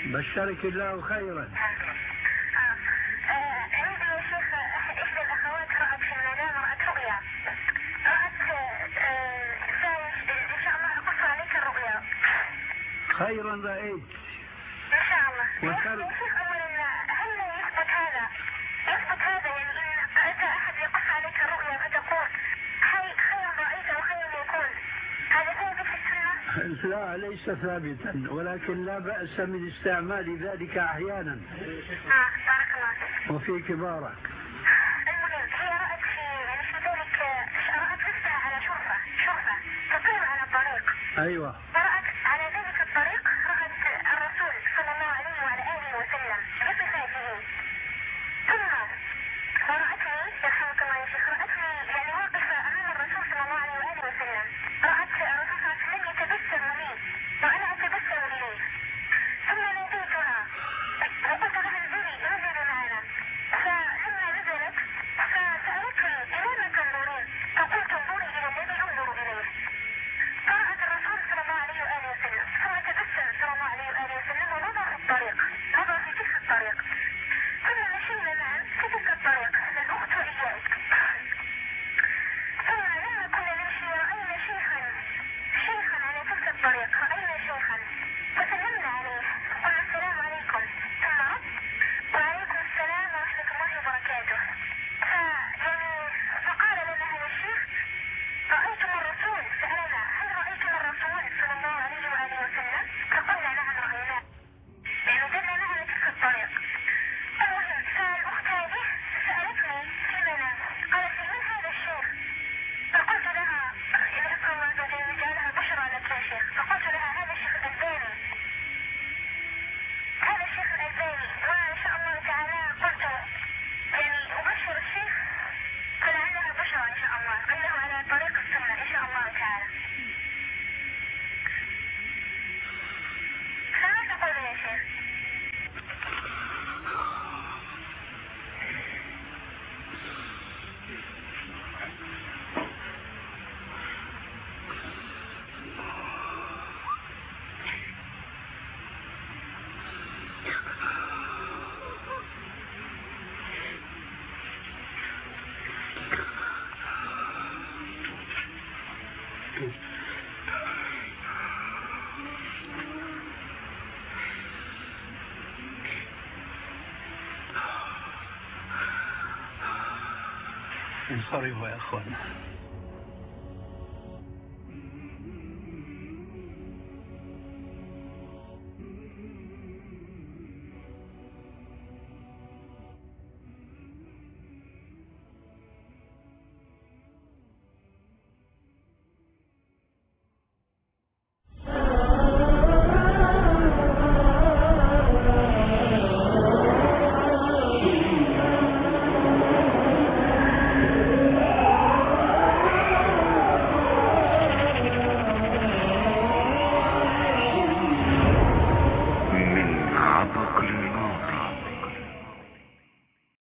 بشرك الله خيرا. عندي يا شيخ إحدى الأخوات رأت في المنام، رأت رؤيا، رأت إن شاء الله أقص عليك الرؤيا. خيرا رأيت إن شاء الله. يا شيخ أولا هل يثبت هذا يعني إن أتى أحد يقص عليك الرؤيا فتقول خيرا رأيت وخيرا يكون، هذا ثابت في السنة؟ لا، ليس ثابتا، ولكن لا بأس من استعمال ذلك أحيانا. بارك الله. وفي كبارك. المهم هي رأت في ذلك، رأت نفسها على شرفة تطير على الطريق. أيوة. ورأت على ذلك الطريق، رأت الرسول صلى الله عليه وعلى آله وسلم بصفاته. ثم ورأتني يرحمك الله يا شيخ، رأتني يعني واقفة أمام الرسول صلى الله عليه وآله وسلم. رأت الرسول صلى الله عليه وسلم يتبسم لي وأنا أتبسم إليه. ثم ناديتها وقلت لها انزلي معنا. فلما نزلت فسألتني إلى ما تنظرين؟ فقلت انظري إلى الذي ينظر إليه. فرأت الرسول صلى الله عليه وآله وسلم، ثم تبسم صلى الله عليه وآله وسلم ومضى في الطريق، مضى في تلك الطريق. ثم مشينا معا في تلك الطريق الأخت وإياك. ثم لما كنا نمشي رأينا شيخا على تلك الطريق، رأينا شيخا فسلمنا عليه قلنا السلام عليكم، ثم رد وعليكم السلام ورحمة الله وبركاته. فقال لنا هذا الشيخ رأيتم الرسول؟ سألنا هل رأيتم الرسول صلى الله عليه وآله وسلم؟ فقلنا نعم رأيناه، يعني وجدنا معنا تلك الطريق. المهم فالأخت هذه سألتني في المنام، قالت لي من هذا الشيخ؟ فقلت لها إن أسأل الله عز وجل جعلها بشرى لك يا شيخ. فقلت لها هذا الشيخ الألباني، وإن شاء الله تعالى قلت يعني أبشر الشيخ فلعلها بشرى إن شاء الله، أنه على طريق السنة إن شاء الله تعالى. فما تقول يا شيخ؟ انصرفوا يا أخوان.